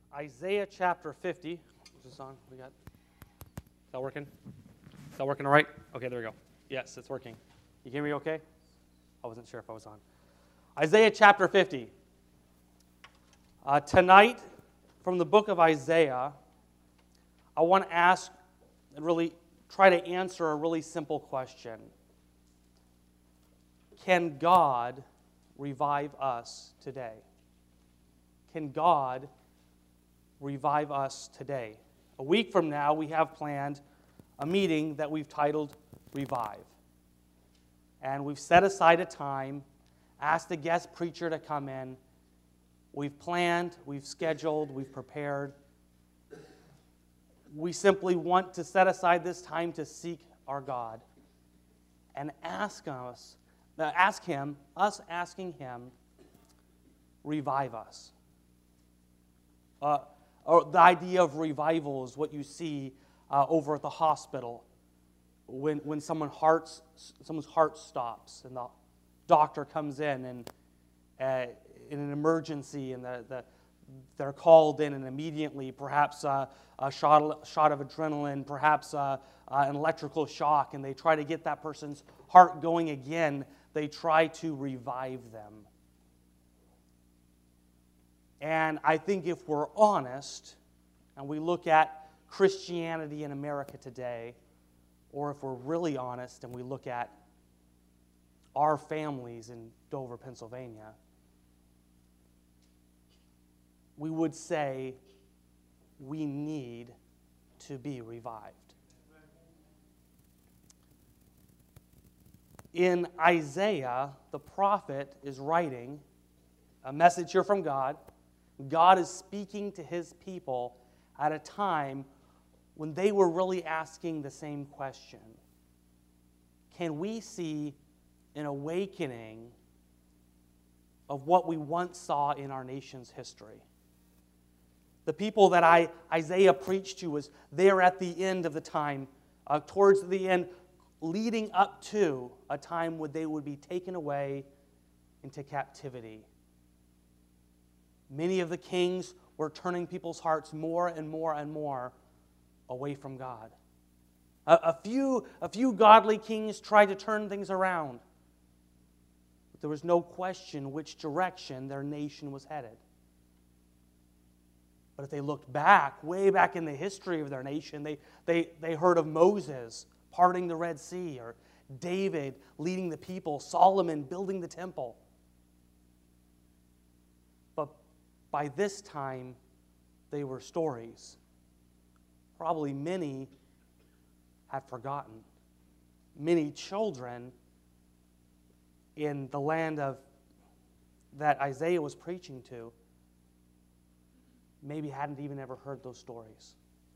Isaiah chapter 50. Is this on? Is that working? Is that working all right? Okay, there we go. Yes, it's working. You hear me okay? I wasn't sure if I was on. Isaiah chapter 50. Tonight, from the book of Isaiah, I want to ask and really try to answer a really simple question. Can God revive us today? Can God revive us today? A week from now, we have planned a meeting that we've titled Revive. And we've set aside a time, asked a guest preacher to come in. We've planned, we've scheduled, we've prepared. We simply want to set aside this time to seek our God and asking Him, revive us. The idea of revival is what you see over at the hospital when someone's heart stops and the doctor comes in and in an emergency and they're called in and immediately perhaps a shot of adrenaline, perhaps an electrical shock, and they try to get that person's heart going again. They try to revive them. And I think if we're honest and we look at Christianity in America today, or if we're really honest and we look at our families in Dover, Pennsylvania, we would say we need to be revived. In Isaiah, the prophet is writing a message here from God. God is speaking to his people at a time when they were really asking the same question. Can we see an awakening of what we once saw in our nation's history? The people that Isaiah preached to was there at the end of the time, towards the end, leading up to a time when they would be taken away into captivity. Many of the kings were turning people's hearts more and more and more away from God. A few godly kings tried to turn things around. But there was no question which direction their nation was headed. But if they looked back, way back in the history of their nation, they heard of Moses parting the Red Sea, or David leading the people, Solomon building the temple. But by this time, they were stories. Probably many had forgotten. Many children in the land that Isaiah was preaching to maybe hadn't even ever heard those stories.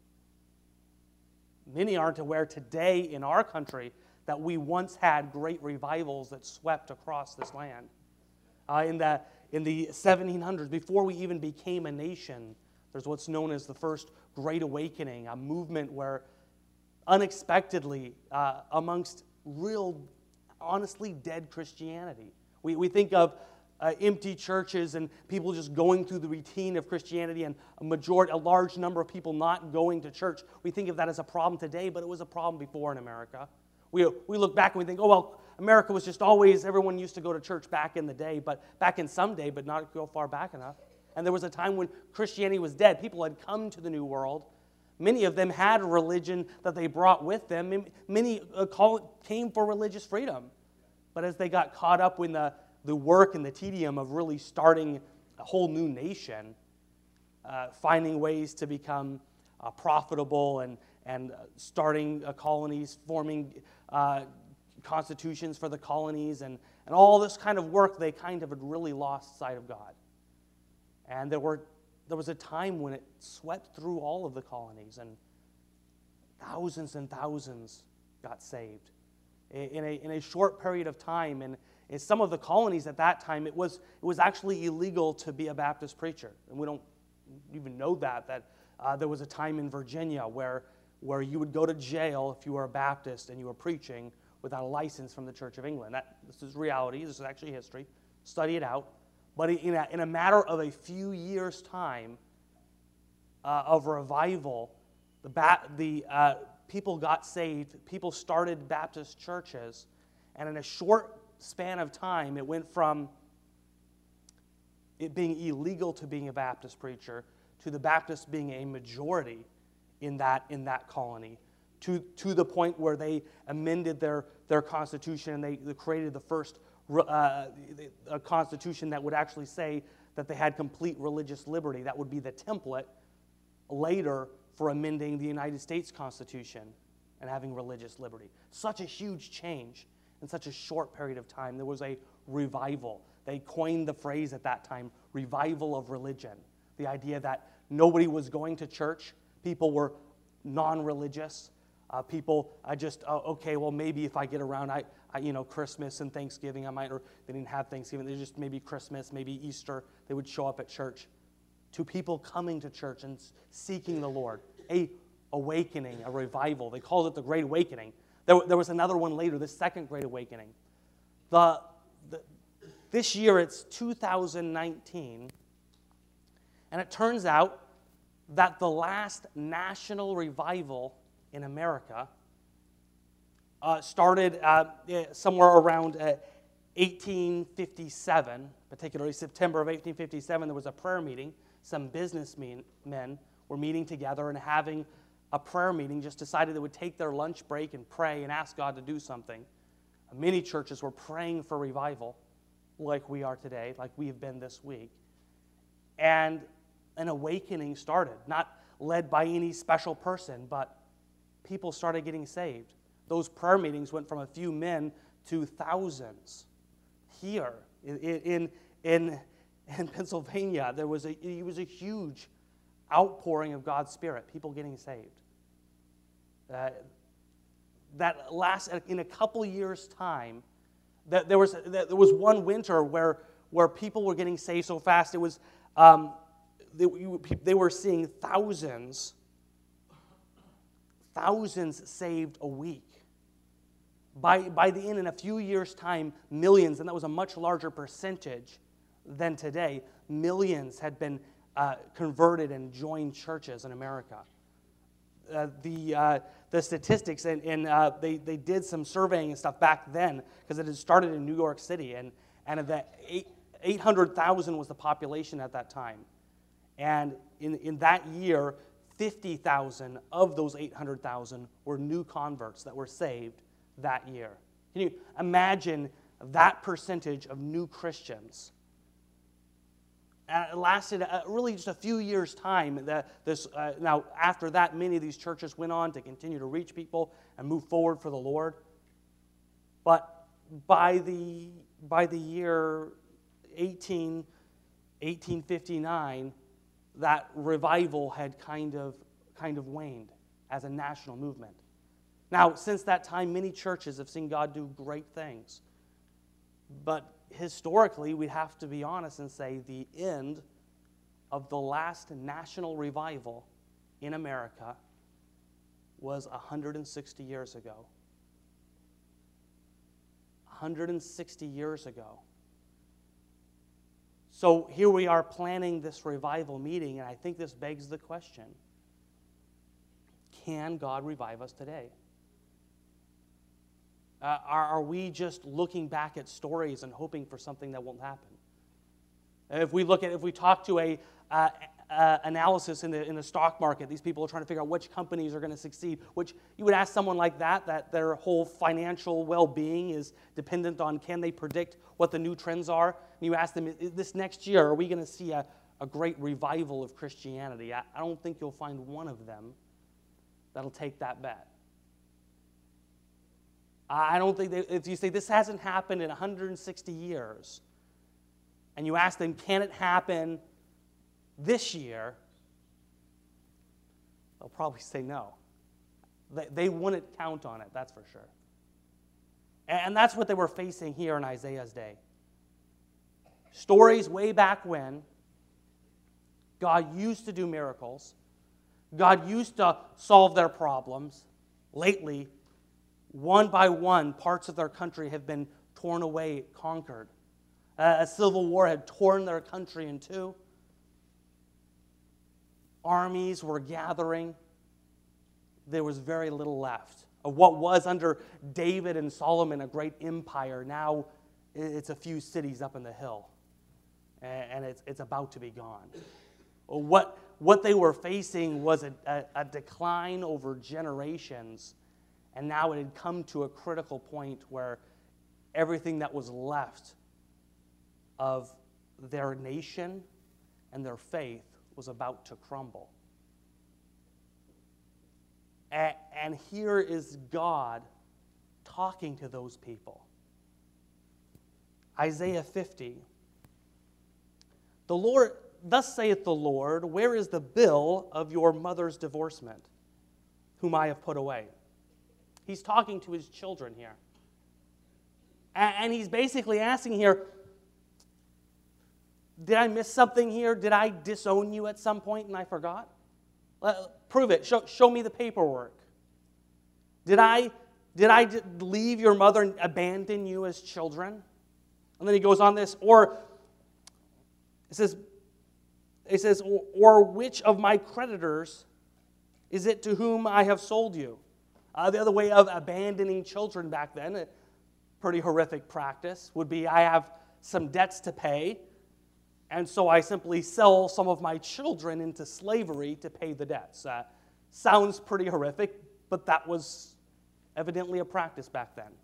Many aren't aware today in our country that we once had great revivals that swept across this land. In the 1700s, before we even became a nation, there's what's known as the First Great Awakening, a movement where unexpectedly, amongst real, honestly dead Christianity, we think of empty churches and people just going through the routine of Christianity and a large number of people not going to church. We think of that as a problem today, but it was a problem before in America. We look back and we think, oh, well, America was just always, everyone used to go to church back in the day, but back in some day, but not go far back enough. And there was a time when Christianity was dead. People had come to the New World. Many of them had a religion that they brought with them. Many came for religious freedom. But as they got caught up in the work and the tedium of really starting a whole new nation, finding ways to become profitable and starting colonies, forming constitutions for the colonies, and all this kind of work, they kind of had really lost sight of God. And there was a time when it swept through all of the colonies, and thousands got saved. In a short period of time, and in some of the colonies at that time, it was actually illegal to be a Baptist preacher. And we don't even know that there was a time in Virginia where you would go to jail if you were a Baptist and you were preaching without a license from the Church of England. This is reality. This is actually history. Study it out. But in a matter of a few years' time, of revival, people got saved, people started Baptist churches, and in a short span of time, it went from it being illegal to being a Baptist preacher to the Baptists being a majority in that colony, to the point where they amended their constitution and they created the first a constitution that would actually say that they had complete religious liberty. That would be the template later for amending the United States Constitution and having religious liberty. Such a huge change in such a short period of time. There was a revival. They coined the phrase at that time, revival of religion. The idea that nobody was going to church. People were non-religious. Okay, well, maybe if I get around, Christmas and Thanksgiving, I might, or they didn't have Thanksgiving, they just maybe Christmas, maybe Easter, they would show up at church. To people coming to church and seeking the Lord, a awakening, a revival. They called it the Great Awakening. There was another one later, the Second Great Awakening. This year, it's 2019, and it turns out that the last national revival in America started somewhere around 1857, particularly September of 1857. There was a prayer meeting. Some businessmen were meeting together and having a prayer meeting, just decided they would take their lunch break and pray and ask God to do something. Many churches were praying for revival, like we are today, like we have been this week. And an awakening started, not led by any special person, but people started getting saved. Those prayer meetings went from a few men to thousands. Here in Pennsylvania, it was a huge outpouring of God's Spirit, people getting saved. In a couple years' time, there was one winter where people were getting saved so fast. It was they were seeing thousands saved a week. By the end, in a few years' time, millions, and that was a much larger percentage than today, millions had been converted and joined churches in America. The statistics, and they did some surveying and stuff back then, because it had started in New York City, and 800,000 was the population at that time. And in that year, 50,000 of those 800,000 were new converts that were saved that year. Can you imagine that percentage of new Christians? It lasted really just a few years' time. Now, after that, many of these churches went on to continue to reach people and move forward for the Lord. But by the year 1859, that revival had kind of waned as a national movement. Now, since that time, many churches have seen God do great things. But historically, we have to be honest and say the end of the last national revival in America was 160 years ago. 160 years ago. So here we are planning this revival meeting, and I think this begs the question, can God revive us today? Are we just looking back at stories and hoping for something that won't happen? If we talk to a analysis in the stock market, these people are trying to figure out which companies are going to succeed. Which you would ask someone like that their whole financial well-being is dependent on can they predict what the new trends are. And you ask them, this next year, are we going to see a great revival of Christianity? I don't think you'll find one of them that'll take that bet. I don't think if you say this hasn't happened in 160 years, and you ask them, can it happen this year? They'll probably say no. They wouldn't count on it, that's for sure. And that's what they were facing here in Isaiah's day. Stories way back when, God used to do miracles. God used to solve their problems. Lately, one by one, parts of their country have been torn away, conquered. A civil war had torn their country in two. armies were gathering, there was very little left. Of what was under David and Solomon a great empire, now it's a few cities up in the hill. And it's about to be gone. What they were facing was a decline over generations, and now it had come to a critical point where everything that was left of their nation and their faith was about to crumble. And here is God talking to those people. Isaiah 50. The Lord, thus saith the Lord, where is the bill of your mother's divorcement, whom I have put away? He's talking to his children here. And he's basically asking here, did I miss something here? Did I disown you at some point and I forgot? Prove it. Show me the paperwork. Did I leave your mother and abandon you as children? And then he goes on this, or it says, or which of my creditors is it to whom I have sold you? The other way of abandoning children back then, a pretty horrific practice, would be I have some debts to pay, and so I simply sell some of my children into slavery to pay the debts. Sounds pretty horrific, but that was evidently a practice back then.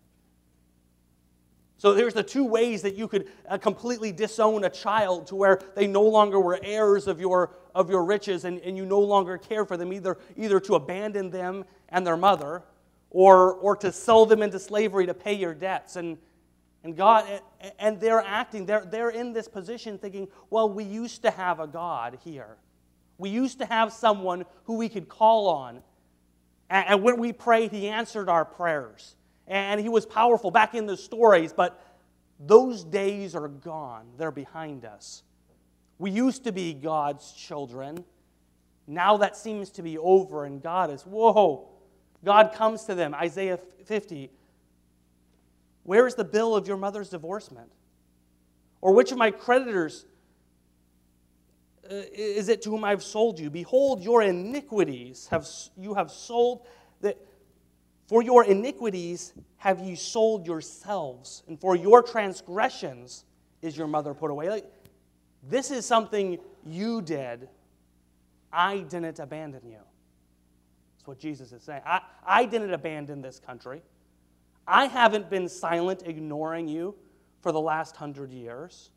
So here's the two ways that you could completely disown a child to where they no longer were heirs of your riches and you no longer care for them, either to abandon them and their mother or to sell them into slavery to pay your debts. And God, and they're acting, they're in this position thinking, well, we used to have a God here. We used to have someone who we could call on. And when we prayed, he answered our prayers. And he was powerful back in the stories, but those days are gone. They're behind us. We used to be God's children. Now that seems to be over, and God is, whoa. God comes to them, Isaiah 50. Where is the bill of your mother's divorcement? Or which of my creditors is it to whom I have sold you? Behold, your iniquities you have sold. For your iniquities have you sold yourselves, and for your transgressions is your mother put away. This is something you did. I didn't abandon you. That's what Jesus is saying. I didn't abandon this country. I haven't been silent, ignoring you for the last 100 years.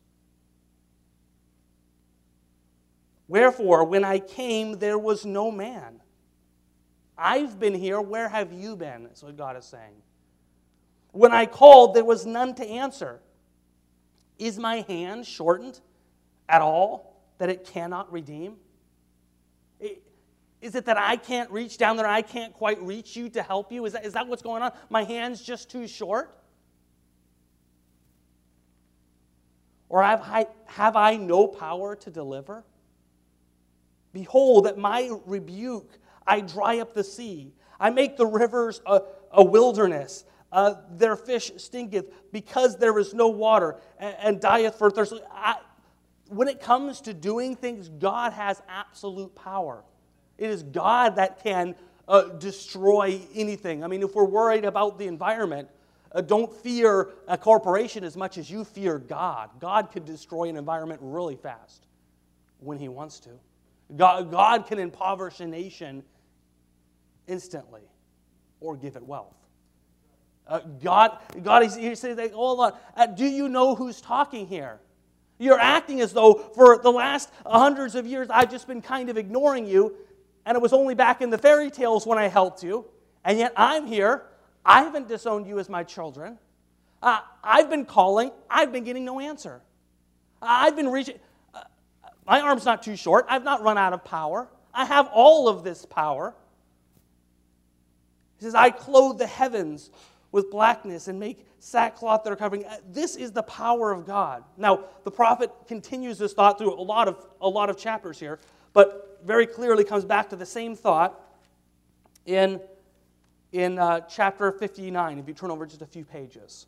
Wherefore, when I came, there was no man. I've been here. Where have you been? That's what God is saying. When I called, there was none to answer. Is my hand shortened at all that it cannot redeem? Is it that I can't reach down there? I can't quite reach you to help you? Is that what's going on? My hand's just too short? Or have I no power to deliver? Behold, at my rebuke, I dry up the sea. I make the rivers a wilderness. Their fish stinketh because there is no water and dieth for thirst. When it comes to doing things, God has absolute power. It is God that can destroy anything. I mean, if we're worried about the environment, don't fear a corporation as much as you fear God. God could destroy an environment really fast when he wants to. God can impoverish a nation instantly or give it wealth. God is saying, hold on, do you know who's talking here? You're acting as though for the last hundreds of years I've just been kind of ignoring you, and it was only back in the fairy tales when I helped you, and yet I'm here. I haven't disowned you as my children. I've been calling. I've been getting no answer. I've been reaching. My arm's not too short. I've not run out of power. I have all of this power. He says, I clothe the heavens with blackness and make sackcloth their covering. This is the power of God. Now, the prophet continues this thought through a lot of chapters here, but very clearly comes back to the same thought in chapter 59, if you turn over just a few pages.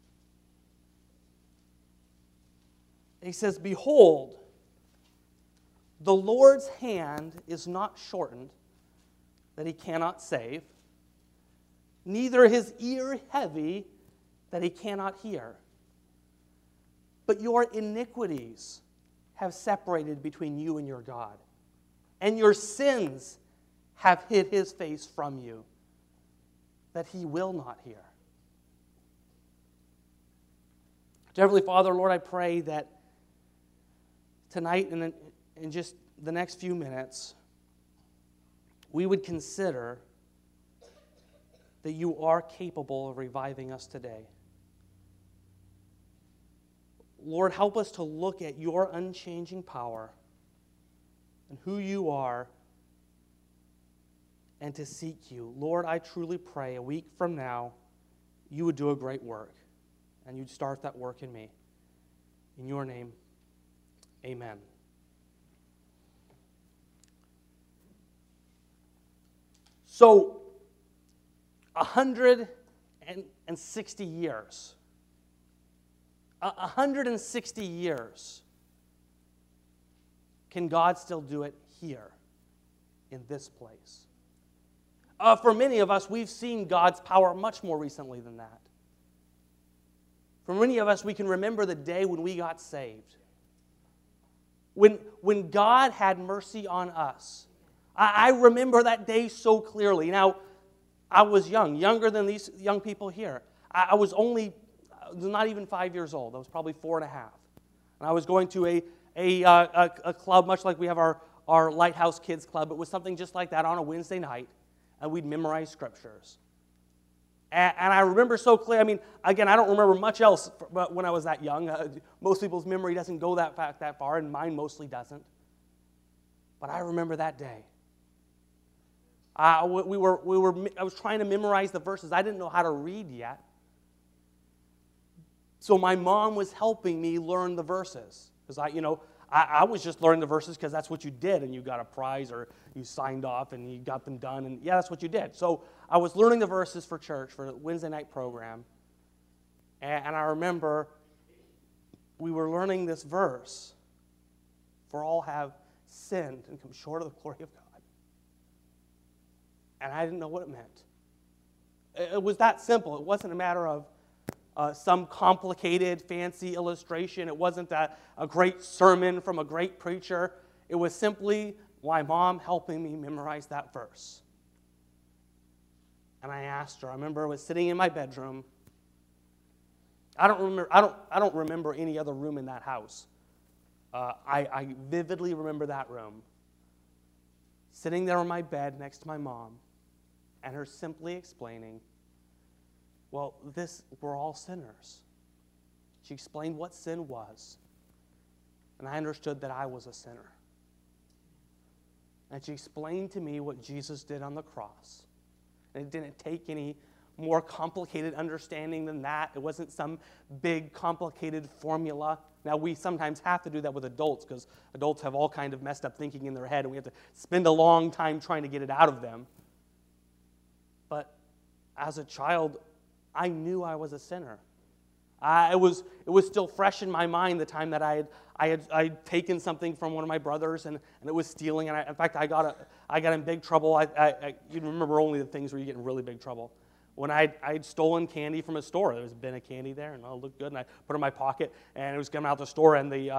He says, behold, The Lord's hand is not shortened, that he cannot save, neither his ear heavy, that he cannot hear. But your iniquities have separated between you and your God, and your sins have hid his face from you, that he will not hear. Dear Heavenly Father, Lord, I pray that tonight and in just the next few minutes, we would consider that you are capable of reviving us today. Lord, help us to look at your unchanging power and who you are and to seek you. Lord, I truly pray a week from now you would do a great work and you'd start that work in me. In your name, amen. So, 160 years. 160 years. Can God still do it here, in this place? For many of us, we've seen God's power much more recently than that. For many of us, we can remember the day when we got saved. When God had mercy on us. I remember that day so clearly. Now, I was younger than these young people here. I was not even 5 years old. I was probably 4 and a half. And I was going to a club, much like we have our Lighthouse Kids Club. It was something just like that on a Wednesday night, and we'd memorize scriptures. And I remember so clear. I mean, again, I don't remember much else when I was that young. Most people's memory doesn't go that far, and mine mostly doesn't. But I remember that day. I was trying to memorize the verses. I didn't know how to read yet. So my mom was helping me learn the verses. Because I was just learning the verses because that's what you did, and you got a prize or you signed off and you got them done, and yeah, that's what you did. So I was learning the verses for church, for the Wednesday night program, and I remember we were learning this verse, for all have sinned and come short of the glory of God. And I didn't know what it meant. It was that simple. It wasn't a matter of some complicated, fancy illustration. It wasn't a great sermon from a great preacher. It was simply my mom helping me memorize that verse. And I asked her. I remember I was sitting in my bedroom. I don't remember any other room in that house. I vividly remember that room. Sitting there on my bed next to my mom, and her simply explaining, well, we're all sinners. She explained what sin was. And I understood that I was a sinner. And she explained to me what Jesus did on the cross. And it didn't take any more complicated understanding than that. It wasn't some big, complicated formula. Now, we sometimes have to do that with adults because adults have all kind of messed up thinking in their head, and we have to spend a long time trying to get it out of them. But as a child, I knew I was a sinner. It was still fresh in my mind the time that I had taken something from one of my brothers and it was stealing. And in fact, I got in big trouble. You remember only the things where you get in really big trouble. When I'd stolen candy from a store, there was a bin of candy there, and it looked good, and I put it in my pocket, and it was coming out the store, and the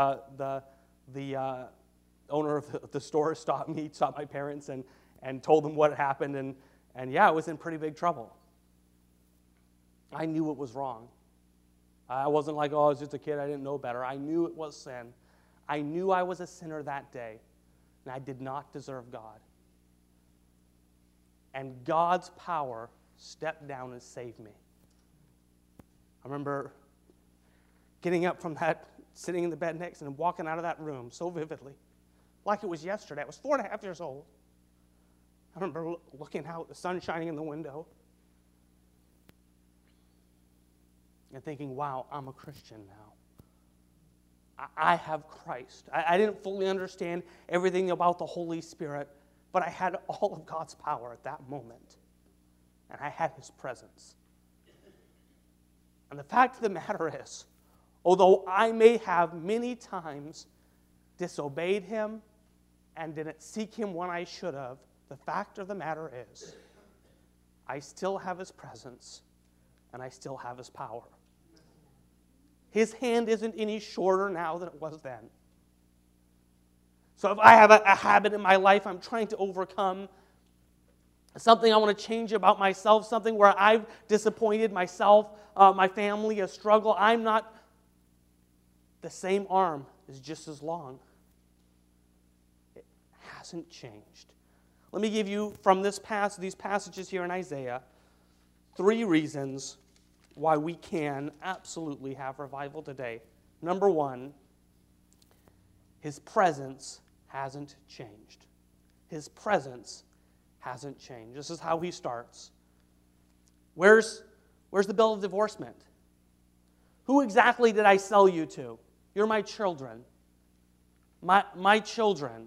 owner of the store stopped my parents, and told them what had happened, and yeah, I was in pretty big trouble. I knew it was wrong. I wasn't like, oh, I was just a kid, I didn't know better. I knew it was sin. I knew I was a sinner that day, and I did not deserve God. And God's power stepped down and saved me. I remember getting up from that, sitting in the bed next, and walking out of that room so vividly, like it was yesterday. I was 4.5 years old. I remember looking out, the sun shining in the window, and thinking, wow, I'm a Christian now. I have Christ. I didn't fully understand everything about the Holy Spirit, but I had all of God's power at that moment. And I had His presence. And the fact of the matter is, although I may have many times disobeyed Him, and didn't seek him when I should have, the fact of the matter is, I still have his presence, and I still have his power. His hand isn't any shorter now than it was then. So if I have a habit in my life I'm trying to overcome, something I want to change about myself, something where I've disappointed myself, my family, a struggle, I'm not, the same arm is just as long. It hasn't changed. Let me give you, from these passages here in Isaiah, 3 reasons why we can absolutely have revival today. Number 1, his presence hasn't changed. His presence hasn't changed. This is how he starts. Where's the bill of divorcement? Who exactly did I sell you to? You're my children. My children.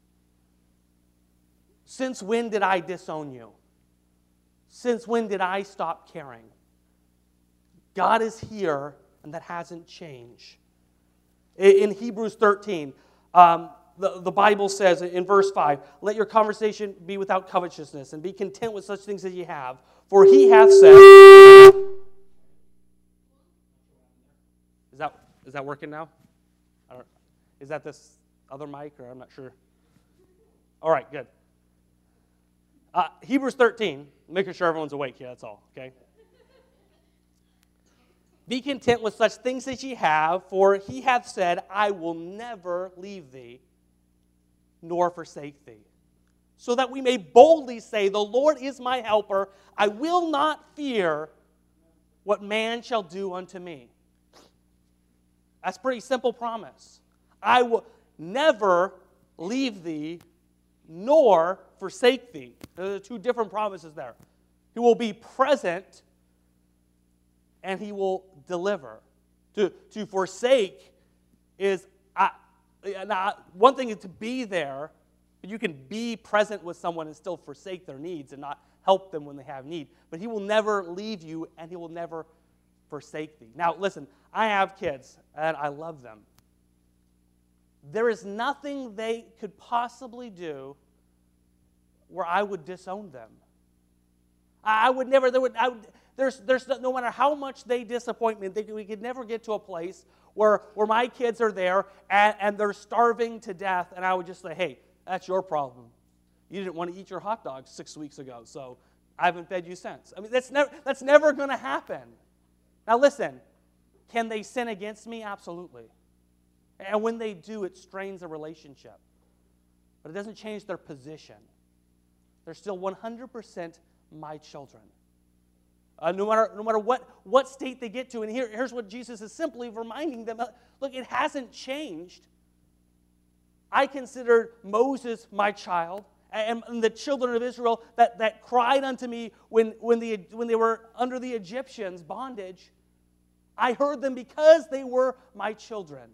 Since when did I disown you? Since when did I stop caring? God is here, and that hasn't changed. In Hebrews 13, the Bible says in verse 5, let your conversation be without covetousness, and be content with such things as ye have. For he hath said... Is that working now? Is that this other mic, or I'm not sure? All right, good. Hebrews 13, making sure everyone's awake here, that's all, okay? Be content with such things as ye have, for he hath said, I will never leave thee, nor forsake thee. So that we may boldly say, the Lord is my helper, I will not fear what man shall do unto me. That's a pretty simple promise. I will never leave thee, nor forsake thee. There are 2 different promises there. He will be present, and he will deliver. To forsake is, one thing is to be there, but you can be present with someone and still forsake their needs and not help them when they have need. But he will never leave you, and he will never forsake thee. Now, listen, I have kids, and I love them. There is nothing they could possibly do where I would disown them. I would never, there's no matter how much they disappoint me, we could never get to a place where my kids are there and they're starving to death, and I would just say, hey, that's your problem. You didn't want to eat your hot dogs 6 weeks ago, so I haven't fed you since. I mean, that's never going to happen. Now listen, can they sin against me? Absolutely. And when they do, it strains a relationship. But it doesn't change their position. They're still 100% my children. No matter what state they get to. And here's what Jesus is simply reminding them. Look, it hasn't changed. I considered Moses my child, and the children of Israel that cried unto me when they were under the Egyptians' bondage. I heard them because they were my children.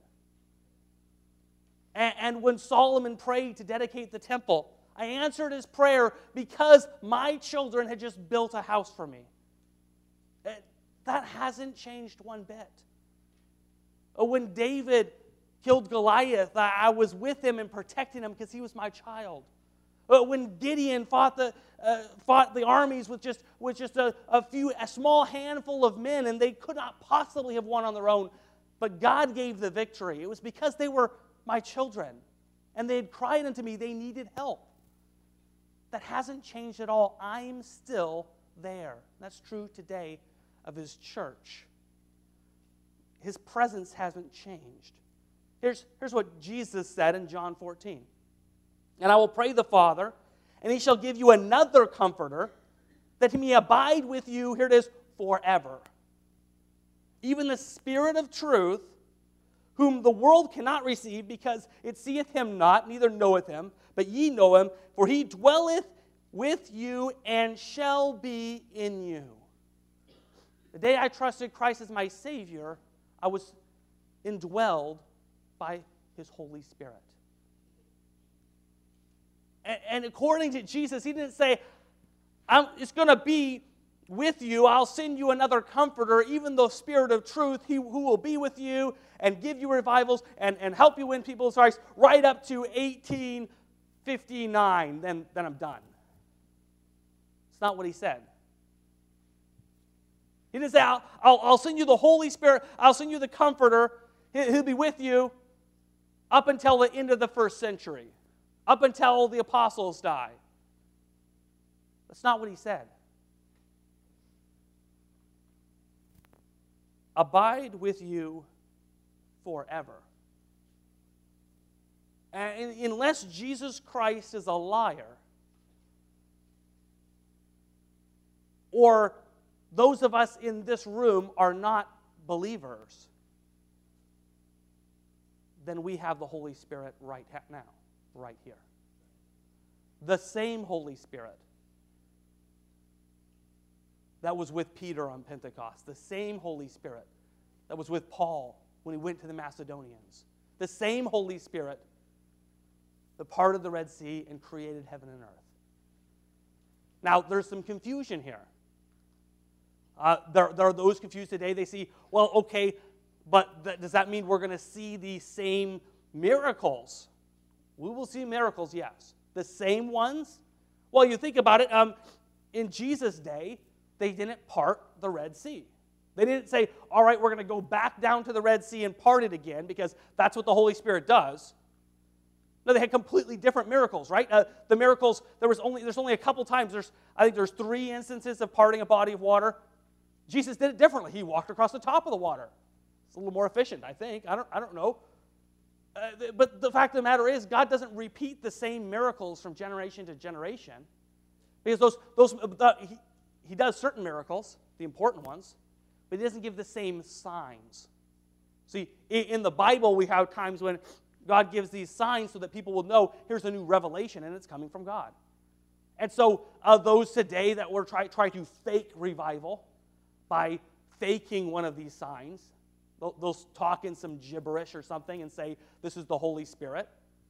And when Solomon prayed to dedicate the temple, I answered his prayer because my children had just built a house for me. That hasn't changed one bit. When David killed Goliath, I was with him and protecting him because he was my child. When Gideon fought the armies with just a small handful of men, and they could not possibly have won on their own, but God gave the victory. It was because they were my children, and they had cried unto me. They needed help. That hasn't changed at all. I'm still there. That's true today of his church. His presence hasn't changed. Here's what Jesus said in John 14. And I will pray the Father, and he shall give you another comforter, that he may abide with you, here it is, forever. Even the Spirit of truth, whom the world cannot receive, because it seeth him not, neither knoweth him, but ye know him, for he dwelleth with you and shall be in you. The day I trusted Christ as my Savior, I was indwelled by his Holy Spirit. And according to Jesus, he didn't say, it's going to be with you. I'll send you another comforter, even the Spirit of truth, who will be with you and give you revivals and help you win people's hearts right up to 18 59, then I'm done. It's not what he said. He didn't say, I'll send you the Holy Spirit, I'll send you the Comforter, he'll be with you up until the end of the first century, up until the apostles die. That's not what he said. Abide with you forever. And unless Jesus Christ is a liar, or those of us in this room are not believers, then we have the Holy Spirit right now, right here. The same Holy Spirit that was with Peter on Pentecost, the same Holy Spirit that was with Paul when he went to the Macedonians, the same Holy Spirit that parted the Red Sea and created heaven and earth. Now, there's some confusion here. There are those confused today. They see, well, okay, but does that mean we're going to see the same miracles? We will see miracles, yes. The same ones? Well, you think about it. In Jesus' day, they didn't part the Red Sea. They didn't say, all right, we're going to go back down to the Red Sea and part it again, because that's what the Holy Spirit does. No, they had completely different miracles, right? The miracles, there's only a couple times. I think there's 3 instances of parting a body of water. Jesus did it differently. He walked across the top of the water. It's a little more efficient, I think. I don't know. But the fact of the matter is, God doesn't repeat the same miracles from generation to generation, because He does certain miracles, the important ones, but He doesn't give the same signs. See, in the Bible, we have times when God gives these signs so that people will know here's a new revelation and it's coming from God. And so those today that were try to fake revival by faking one of these signs, they'll talk in some gibberish or something and say this is the Holy Spirit.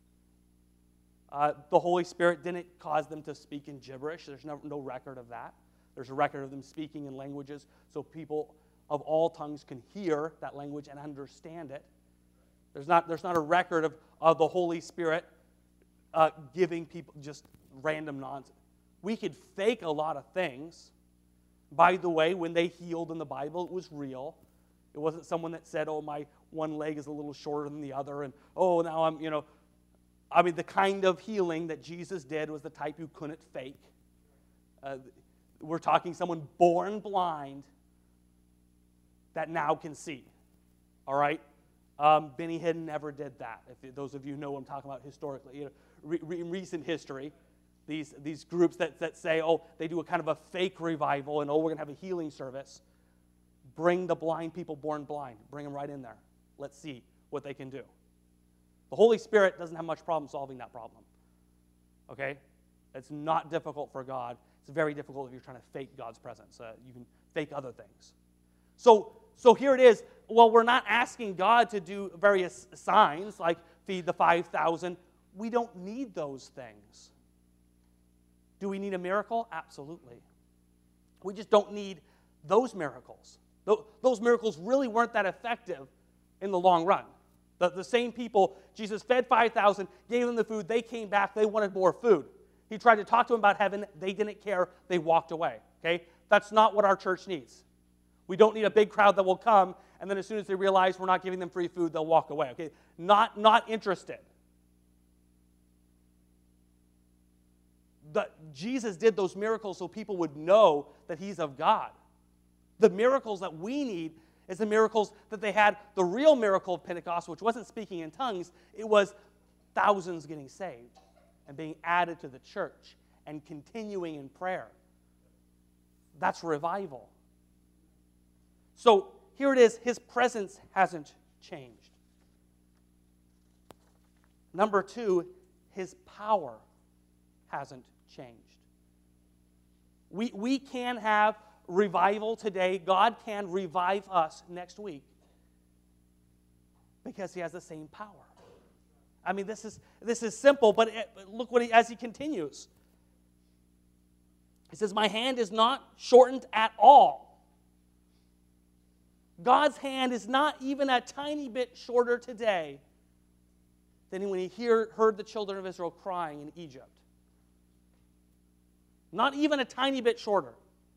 The Holy Spirit didn't cause them to speak in gibberish. There's no record of that. There's a record of them speaking in languages so people of all tongues can hear that language and understand it. There's not a record of the Holy Spirit giving people just random nonsense. We could fake a lot of things. By the way, when they healed in the Bible, it was real. It wasn't someone that said, oh, my one leg is a little shorter than the other, and oh, now I'm, the kind of healing that Jesus did was the type you couldn't fake. We're talking someone born blind that now can see. All right? Benny Hinn never did that. If those of you know what I'm talking about historically, in recent history, these groups that say, oh, they do a kind of a fake revival, and oh, we're going to have a healing service. Bring the blind people born blind. Bring them right in there. Let's see what they can do. The Holy Spirit doesn't have much problem solving that problem. Okay? It's not difficult for God. It's very difficult if you're trying to fake God's presence. You can fake other things. So here it is. Well, we're not asking God to do various signs like feed the 5,000. We don't need those things. Do we need a miracle? Absolutely. We just don't need those miracles. Those miracles really weren't that effective in the long run. The same people, Jesus fed 5,000, gave them the food, they came back, they wanted more food. He tried to talk to them about heaven, they didn't care, they walked away. Okay? That's not what our church needs. We don't need a big crowd that will come, and then as soon as they realize we're not giving them free food, they'll walk away. Okay? Not interested. Jesus did those miracles so people would know that He's of God. The miracles that we need is the miracles that they had. The real miracle of Pentecost, which wasn't speaking in tongues, it was thousands getting saved and being added to the church and continuing in prayer. That's revival. So here it is. His presence hasn't changed. Number 2, His power hasn't changed. We can have revival today. God can revive us next week because He has the same power. I mean, this is simple, but look as He continues. He says, my hand is not shortened at all. God's hand is not even a tiny bit shorter today than when he heard the children of Israel crying in Egypt. Not even a tiny bit shorter.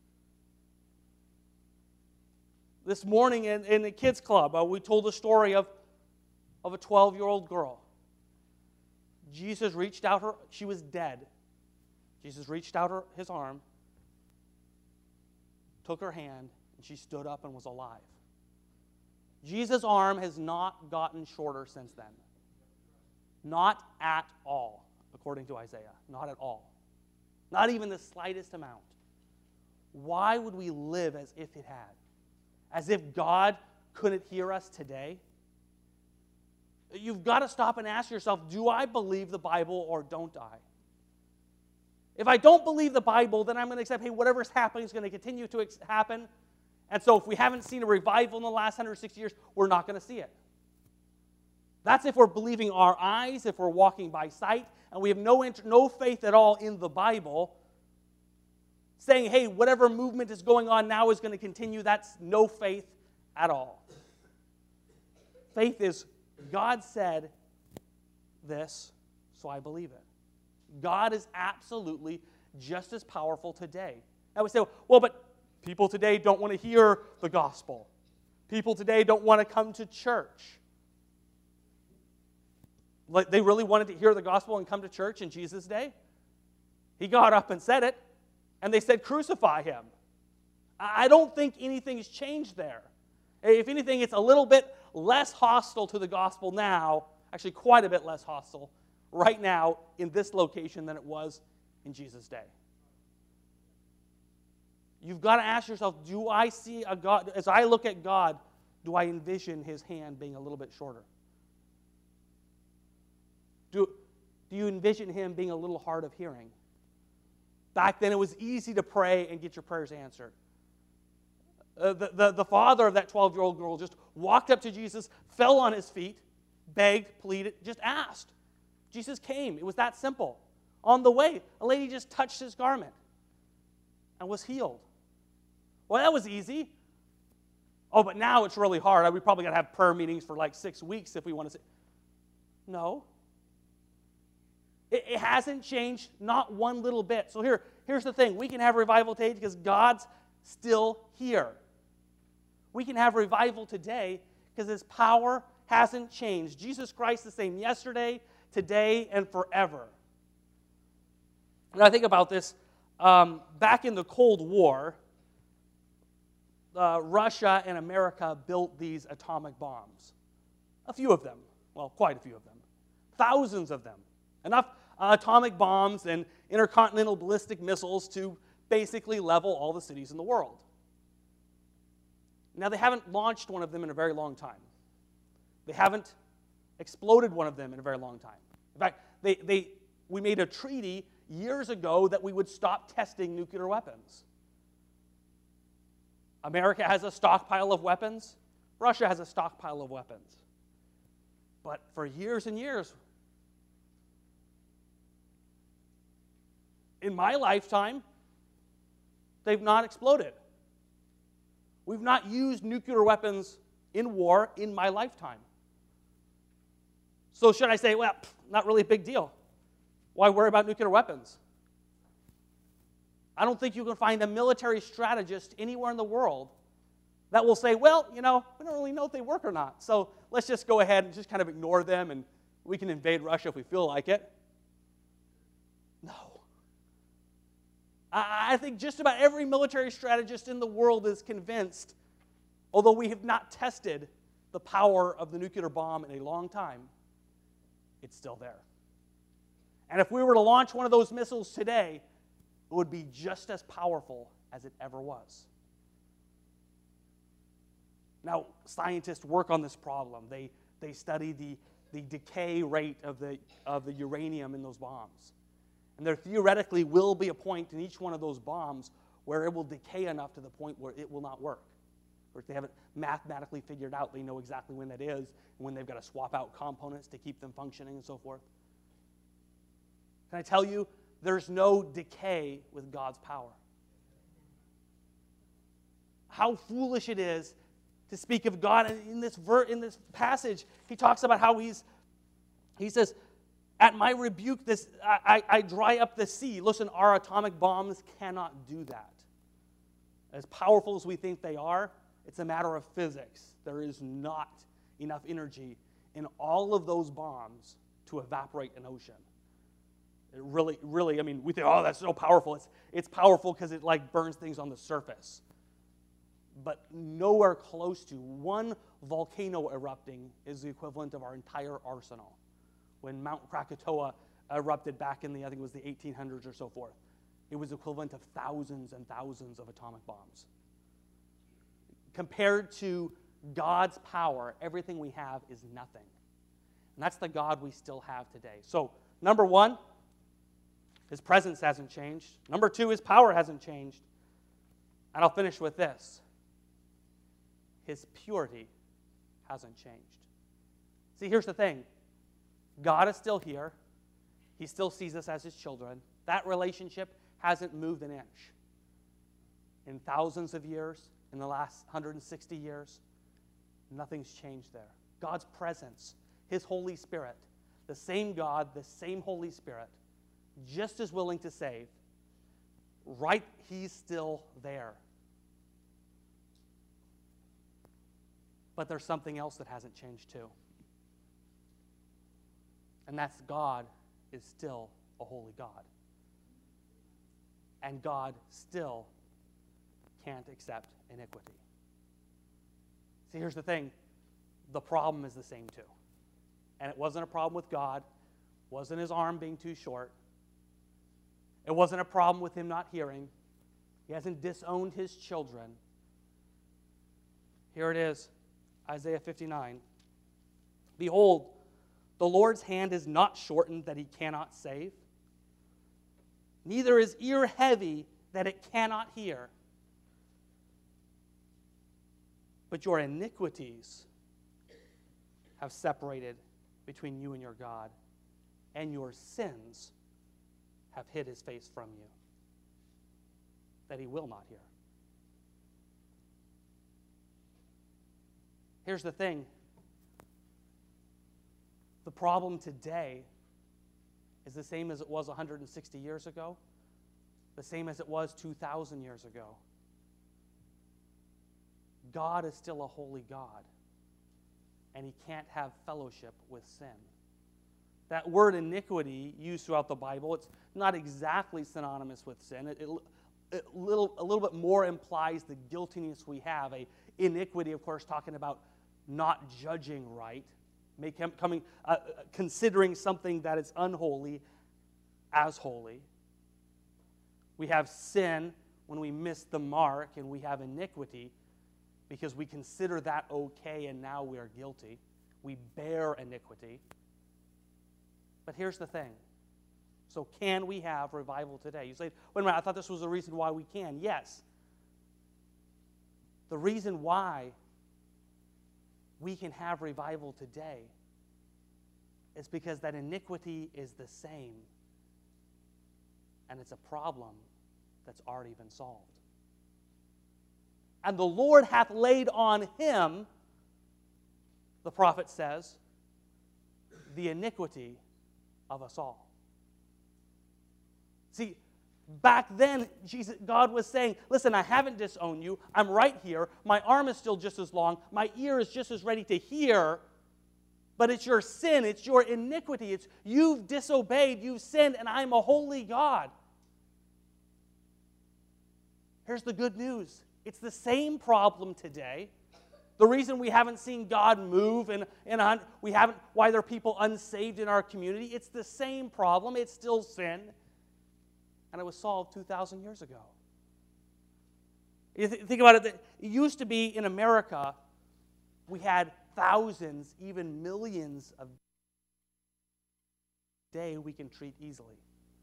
This morning in the kids' club, we told the story of a 12-year-old girl. Jesus reached out she was dead. Jesus reached out his arm, took her hand, and she stood up and was alive. Jesus' arm has not gotten shorter since then. Not at all, according to Isaiah. Not at all. Not even the slightest amount. Why would we live as if it had? As if God couldn't hear us today? You've got to stop and ask yourself, do I believe the Bible or don't I? If I don't believe the Bible, then I'm going to accept, hey, whatever's happening is going to continue to happen. And so if we haven't seen a revival in the last 160 years, we're not going to see it. That's if we're believing our eyes, if we're walking by sight, and we have no faith at all in the Bible, saying, hey, whatever movement is going on now is going to continue. That's no faith at all. Faith is, God said this, so I believe it. God is absolutely just as powerful today. I would say, well, but people today don't want to hear the gospel. People today don't want to come to church. Like they really wanted to hear the gospel and come to church in Jesus' day? He got up and said it, and they said, crucify him. I don't think anything's changed there. If anything, it's a little bit less hostile to the gospel now, actually quite a bit less hostile right now in this location than it was in Jesus' day. You've got to ask yourself, do I see a God, as I look at God, do I envision his hand being a little bit shorter? Do you envision him being a little hard of hearing? Back then it was easy to pray and get your prayers answered. The father of that 12-year-old girl just walked up to Jesus, fell on his feet, begged, pleaded, just asked. Jesus came. It was that simple. On the way, a lady just touched his garment and was healed. Well, that was easy. Oh, but now it's really hard. We probably got to have prayer meetings for like 6 weeks if we want to say. No. It hasn't changed, not one little bit. So here's the thing. We can have revival today because God's still here. We can have revival today because his power hasn't changed. Jesus Christ is the same yesterday, today, and forever. And I think about this. Back in the Cold War, Russia and America built these atomic bombs. A few of them. Well, quite a few of them. Thousands of them. Enough atomic bombs and intercontinental ballistic missiles to basically level all the cities in the world. Now, they haven't launched one of them in a very long time. They haven't exploded one of them in a very long time. In fact, we made a treaty years ago that we would stop testing nuclear weapons. America has a stockpile of weapons. Russia has a stockpile of weapons. But for years and years, in my lifetime, they've not exploded. We've not used nuclear weapons in war in my lifetime. So should I say, well, not really a big deal. Why worry about nuclear weapons? I don't think you can find a military strategist anywhere in the world that will say, well, we don't really know if they work or not. So let's just go ahead and just kind of ignore them and we can invade Russia if we feel like it. No. I think just about every military strategist in the world is convinced, although we have not tested the power of the nuclear bomb in a long time, it's still there. And if we were to launch one of those missiles today, it would be just as powerful as it ever was. Now, scientists work on this problem. They study the decay rate of the uranium in those bombs. And there theoretically will be a point in each one of those bombs where it will decay enough to the point where it will not work. Or if they haven't mathematically figured out, they know exactly when that is and when they've got to swap out components to keep them functioning and so forth. Can I tell you, there's no decay with God's power. How foolish it is to speak of God. In this passage, he talks about how he's He says, at my rebuke, I dry up the sea. Listen, our atomic bombs cannot do that. As powerful as we think they are, it's a matter of physics. There is not enough energy in all of those bombs to evaporate an ocean. It really, I mean, we think, oh, that's so powerful. It's powerful because it like burns things on the surface. But nowhere close to one volcano erupting is the equivalent of our entire arsenal. When Mount Krakatoa erupted back in I think it was the 1800s or so forth, it was equivalent of thousands and thousands of atomic bombs. Compared to God's power, everything we have is nothing. And that's the God we still have today. So, number one, his presence hasn't changed. Number two, his power hasn't changed. And I'll finish with this. His purity hasn't changed. See, here's the thing. God is still here. He still sees us as his children. That relationship hasn't moved an inch. In thousands of years, in the last 160 years, nothing's changed there. God's presence, his Holy Spirit, the same God, the same Holy Spirit, just as willing to save, right, he's still there. But there's something else that hasn't changed too. And that's God is still a holy God. And God still can't accept iniquity. See, here's the thing. The problem is the same too. And it wasn't a problem with God. It wasn't his arm being too short. It wasn't a problem with him not hearing. He hasn't disowned his children. Here it is, Isaiah 59. Behold, the Lord's hand is not shortened that he cannot save, neither is ear heavy that it cannot hear. But your iniquities have separated between you and your God, and your sins have hid his face from you, that he will not hear. Here's the thing. The problem today is the same as it was 160 years ago, the same as it was 2,000 years ago. God is still a holy God, and he can't have fellowship with sin. That word iniquity used throughout the Bible, it's not exactly synonymous with sin. It a little bit more implies the guiltiness we have. A iniquity, of course, talking about not judging right, considering something that is unholy as holy. We have sin when we miss the mark, and we have iniquity because we consider that okay and now we are guilty. We bear iniquity. But here's the thing. So can we have revival today? You say, wait a minute, I thought this was the reason why we can. Yes. The reason why we can have revival today is because that iniquity is the same. And it's a problem that's already been solved. And the Lord hath laid on him, the prophet says, the iniquity of us all. See, back then, God was saying, listen, I haven't disowned you. I'm right here. My arm is still just as long. My ear is just as ready to hear. But it's your sin. It's your iniquity. It's you've disobeyed. You've sinned, and I'm a holy God. Here's the good news. It's the same problem today. The reason we haven't seen God move and why there are people unsaved in our community, it's the same problem. It's still sin. And it was solved 2,000 years ago. You think about it. It used to be in America, we had thousands, even millions of a day we can treat easily.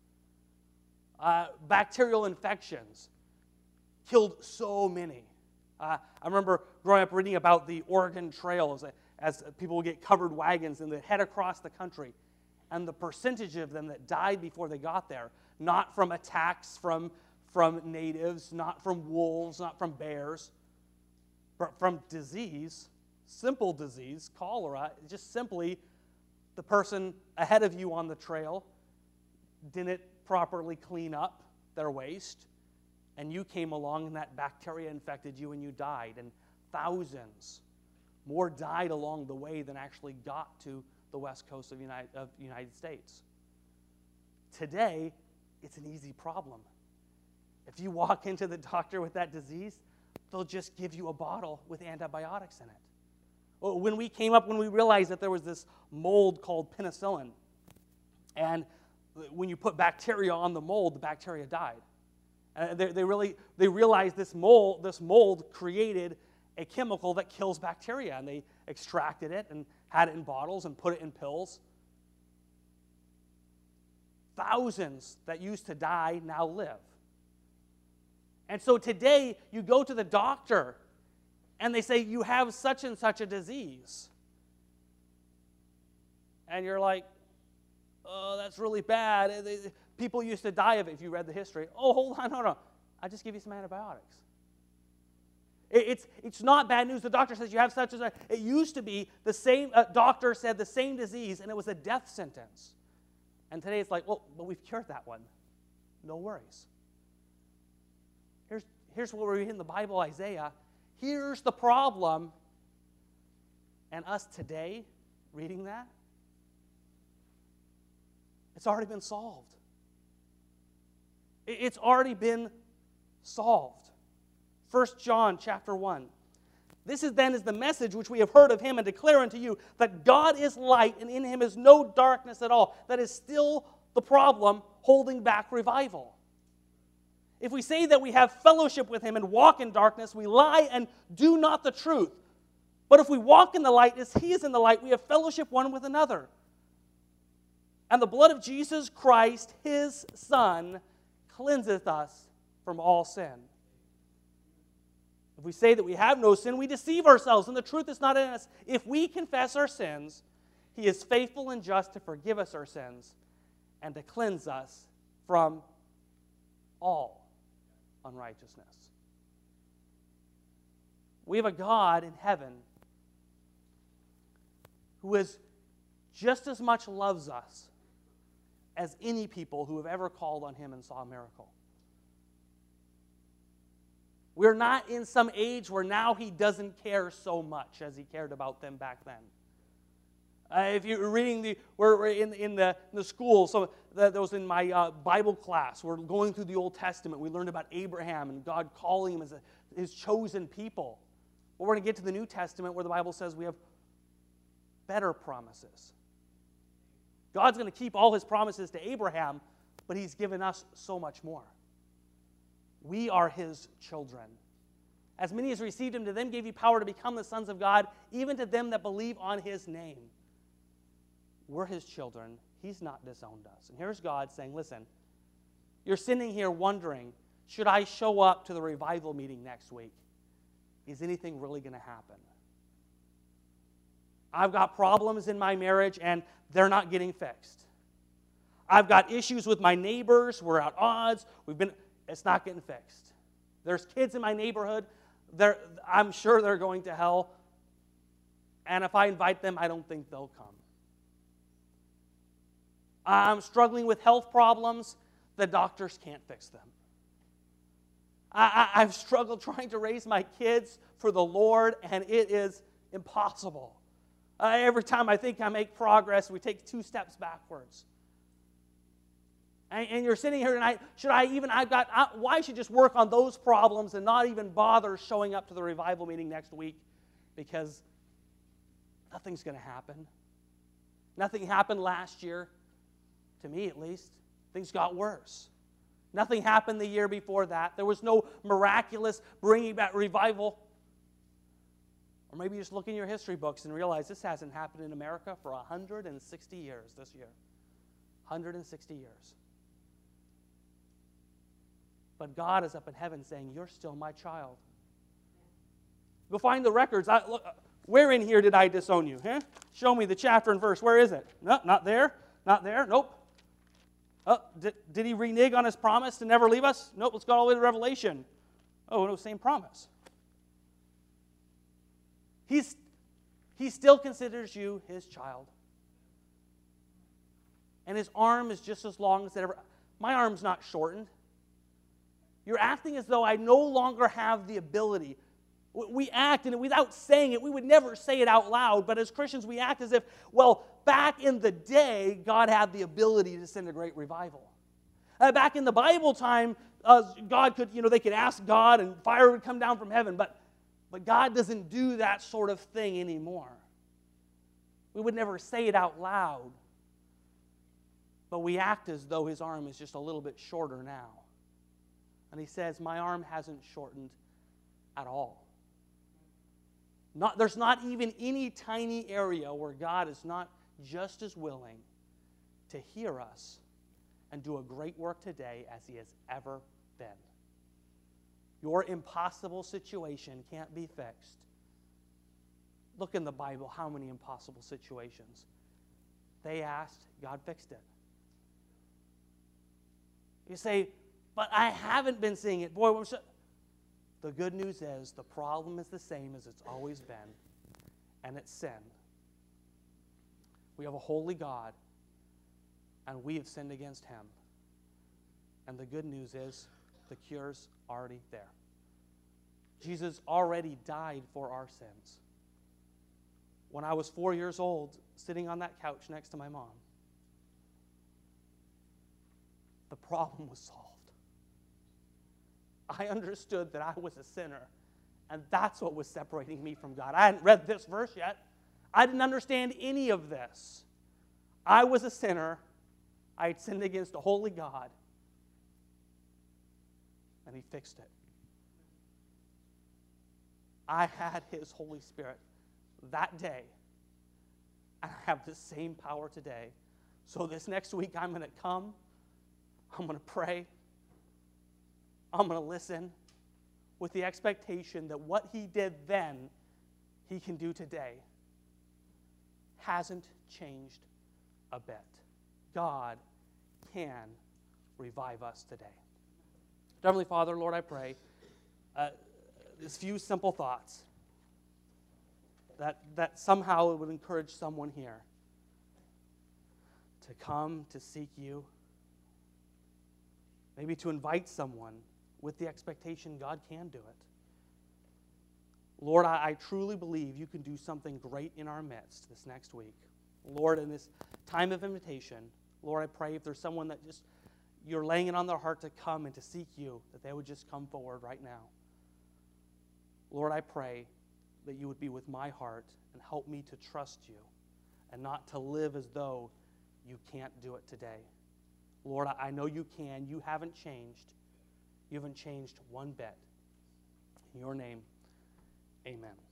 Bacterial infections killed so many. I remember growing up reading about the Oregon Trail as people would get covered wagons and they'd head across the country. And the percentage of them that died before they got there, not from attacks from natives, not from wolves, not from bears, but from disease, simple disease, cholera, just simply the person ahead of you on the trail didn't properly clean up their waste, and you came along and that bacteria infected you and you died, and thousands more died along the way than actually got to the west coast of the United States. Today, it's an easy problem. If you walk into the doctor with that disease, they'll just give you a bottle with antibiotics in it. When we realized that there was this mold called penicillin, and when you put bacteria on the mold, the bacteria died. They realized this mold created a chemical that kills bacteria, and they extracted it and had it in bottles and put it in pills. Thousands that used to die now live. And so today, you go to the doctor, and they say, you have such and such a disease. And you're like, oh, that's really bad. People used to die of it if you read the history. Oh, hold on, no. I just give you some antibiotics. It's not bad news. The doctor says you have such and such. It used to be the same, doctor said the same disease, and it was a death sentence. And today it's like, well, but we've cured that one. No worries. Here's what we read in the Bible, Isaiah. Here's the problem. And us today, reading that, it's already been solved. It's already been solved. 1 John chapter 1. This is the message which we have heard of him and declare unto you, that God is light and in him is no darkness at all. That is still the problem holding back revival. If we say that we have fellowship with him and walk in darkness, we lie and do not the truth. But if we walk in the light as he is in the light, we have fellowship one with another. And the blood of Jesus Christ, his Son, cleanseth us from all sin. If we say that we have no sin, we deceive ourselves, and the truth is not in us. If we confess our sins, he is faithful and just to forgive us our sins and to cleanse us from all unrighteousness. We have a God in heaven who is just as much loves us as any people who have ever called on him and saw a miracle. We're not in some age where now he doesn't care so much as he cared about them back then. If you're reading we're in the school, so that was in my Bible class. We're going through the Old Testament. We learned about Abraham and God calling him as his chosen people. Well, we're going to get to the New Testament where the Bible says we have better promises. God's going to keep all his promises to Abraham, but he's given us so much more. We are his children. As many as received him, to them gave he power to become the sons of God, even to them that believe on his name. We're his children. He's not disowned us. And here's God saying, listen, you're sitting here wondering, should I show up to the revival meeting next week? Is anything really going to happen? I've got problems in my marriage and they're not getting fixed. I've got issues with my neighbors. We're at odds. It's not getting fixed. There's kids in my neighborhood. I'm sure they're going to hell. And if I invite them, I don't think they'll come. I'm struggling with health problems. The doctors can't fix them. I've struggled trying to raise my kids for the Lord, and it is impossible. Every time I think I make progress, we take 2 steps backwards. And you're sitting here tonight, why should I just work on those problems and not even bother showing up to the revival meeting next week? Because nothing's going to happen. Nothing happened last year, to me at least. Things got worse. Nothing happened the year before that. There was no miraculous bringing back revival. Or maybe just look in your history books and realize this hasn't happened in America for 160 years this year. 160 years. But God is up in heaven saying, you're still my child. Go find the records. Where in here did I disown you? Huh? Show me the chapter and verse. Where is it? No, not there. Not there. Nope. Did he renege on his promise to never leave us? Nope. Let's go all the way to Revelation. Oh, no, same promise. He still considers you his child. and his arm is just as long as it ever. My arm's not shortened. You're acting as though I no longer have the ability. We act, and without saying it, we would never say it out loud, but as Christians, we act as if, well, back in the day, God had the ability to send a great revival. Back in the Bible time, God could, they could ask God, and fire would come down from heaven, but God doesn't do that sort of thing anymore. We would never say it out loud, but we act as though his arm is just a little bit shorter now. And he says, my arm hasn't shortened at all. There's not even any tiny area where God is not just as willing to hear us and do a great work today as he has ever been. Your impossible situation can't be fixed. Look in the Bible, how many impossible situations. They asked, God fixed it. You say, but I haven't been seeing it. Boy, the good news is the problem is the same as it's always been, and it's sin. We have a holy God, and we have sinned against him. And the good news is the cure's already there. Jesus already died for our sins. When I was 4 years old, sitting on that couch next to my mom, the problem was solved. I understood that I was a sinner, and that's what was separating me from God. I hadn't read this verse yet. I didn't understand any of this. I was a sinner. I had sinned against a holy God, and he fixed it. I had his Holy Spirit that day, and I have the same power today. So this next week, I'm going to come, I'm going to pray, I'm going to listen with the expectation that what he did then, he can do today. Hasn't changed a bit. God can revive us today. Heavenly Father, Lord, I pray these few simple thoughts that somehow it would encourage someone here to come to seek you, maybe to invite someone with the expectation God can do it. Lord, I truly believe you can do something great in our midst this next week. Lord, in this time of invitation, Lord, I pray if there's someone that just, you're laying it on their heart to come and to seek you, that they would just come forward right now. Lord, I pray that you would be with my heart and help me to trust you and not to live as though you can't do it today. Lord, I know you can. You haven't changed. You haven't changed one bit. In your name, amen.